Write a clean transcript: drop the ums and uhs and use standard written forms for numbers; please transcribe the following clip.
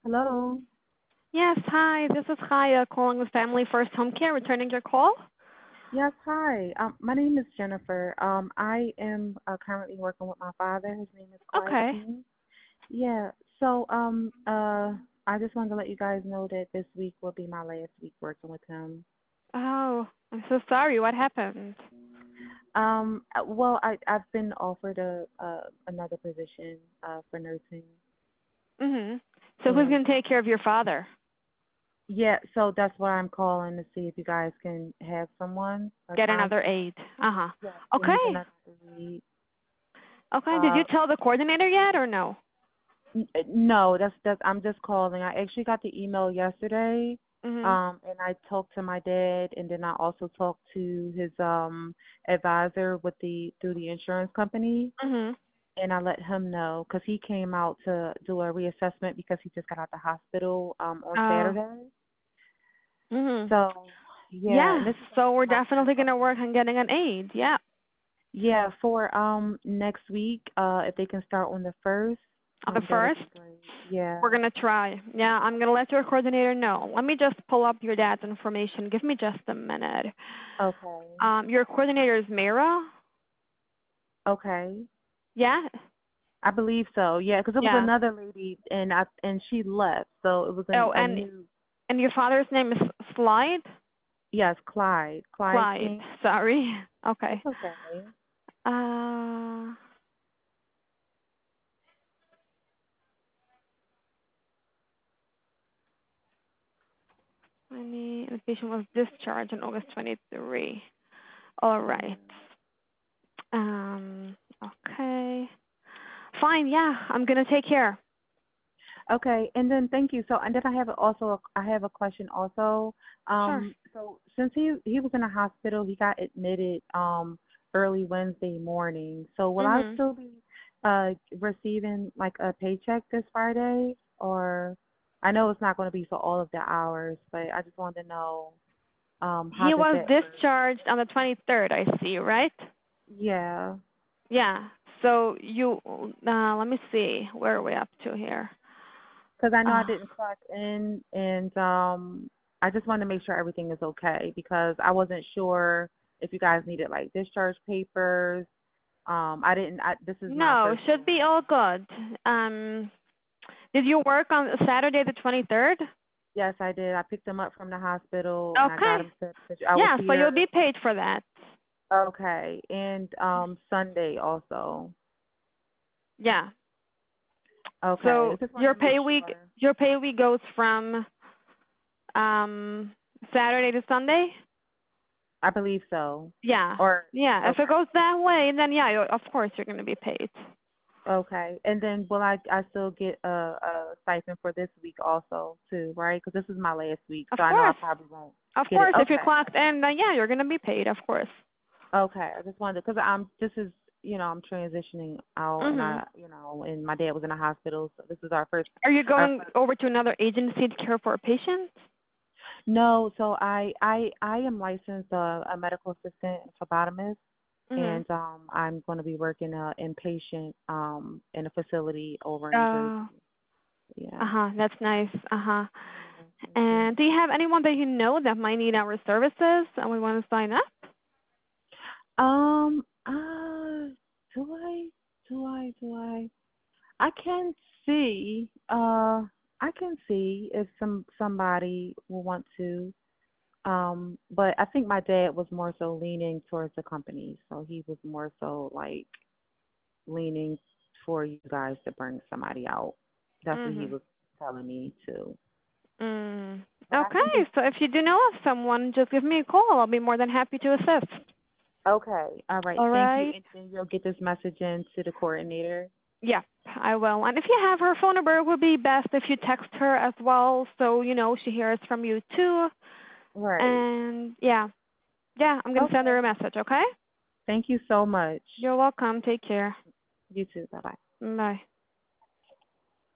Hello. Yes, hi. This is Chaya calling with Family First Home Care, returning your call. Yes, hi. My name is Jennifer. I am currently working with my father. His name is Clyde Okay. King. Yeah. So, I just wanted to let you guys know that this week will be my last week working with him. Oh, I'm so sorry. What happened? Well, I've been offered another position for nursing, So who's and going to take care of your father? yeah. So that's why I'm calling to see if you guys can have someone Get assigned another to him. aide. Uh-huh. Yeah. So he's Okay. another lead. Okay. Did you tell the coordinator yet or no? No, that's I'm just calling. I actually got the email yesterday, Mhm. and I talked to my dad, and then I also talked to his advisor with the through the insurance company, Mhm. and I let him know because he came out to do a reassessment because he just got out the hospital on Oh. Saturday. Mhm. So yeah, and Yeah. this is So we're my first definitely going to work on getting an aide. Yeah. yeah for next week. If they can start on the first, On the that'll first, be great. Yeah. we're going to try. Yeah, I'm going to let your coordinator know. Let me just pull up your dad's information. Give me just a minute. Okay. Your coordinator is Mira? Okay. Yeah? I believe so. Yeah, because it was Yeah. another lady, and she left, so it was Oh, a and new. your father's name is Slide? Yes, Clyde Clyde. King. Sorry. Okay. It's okay. Uh, the patient was discharged on August 23. All Yeah. right. Okay. Fine. Yeah, I'm gonna take care. Okay, and then thank you. So, and then I have a question also. Sure. So since he was in a hospital, he got admitted early Wednesday morning. So will I Mhm. still be receiving like a paycheck this Friday, or I know it's not going to be for all of the hours, but I just wanted to know how He does was that work? discharged on the 23rd. I see. Right? Yeah. Yeah. So you. Let me see. Where are we up to here? Because I know I Uh, didn't clock in, and I just wanted to make sure everything is okay because I wasn't sure if you guys needed like discharge papers. I didn't. This is my no, first should day. be all good. Um, did you work on Saturday the 23rd? Yes, I did. I picked him up from the hospital, and I got Okay. him to. I was Yeah, so you'll here. be paid for that. Okay, and Sunday also. Yeah. Okay, I So just wanted to make sure. your pay week goes from um Saturday to Sunday? I believe so. Yeah. Or Yeah, if it okay. goes that way, then yeah, of course you're going to be paid. Okay, and then will I still get a stipend for this week also too, right? Because this is my last week, Of so I know I course. probably won't Of get it. course, if you Okay, clocked in, then yeah, you're going to be paid, of course. okay. I just wanted because this is I'm transitioning out, and Mhm. and my dad was in a hospital, so this is Are you our going first. over to another agency to care for a patient? No, so I am licensed a medical assistant and phlebotomist, Mhm. and I'm going to be working inpatient in a facility over in Jersey. Uh, Yeah. uh-huh, that's nice. Uh-huh. Yeah. Thank you. And do you have anyone that you know that might need our services and we want to sign up? Do I? Do I? I can see. I can see if somebody will want to. But I think my dad was more so leaning towards the company, so he was more so like leaning for you guys to bring somebody out. That's what he Mhm. was telling me to. Mm. But I can do. Okay, so if you do know of someone, just give me a call. I'll be more than happy to assist. Okay. All right. All Thank you. right? And then you'll get this message in to the coordinator. Yeah, I will. And if you have her phone number, it would be best if you text her as well, so she hears from you too. Right. And yeah, I'm gonna send Okay. her a message. Okay? Thank you so much. You're welcome. Take care. You too. Bye bye. Bye.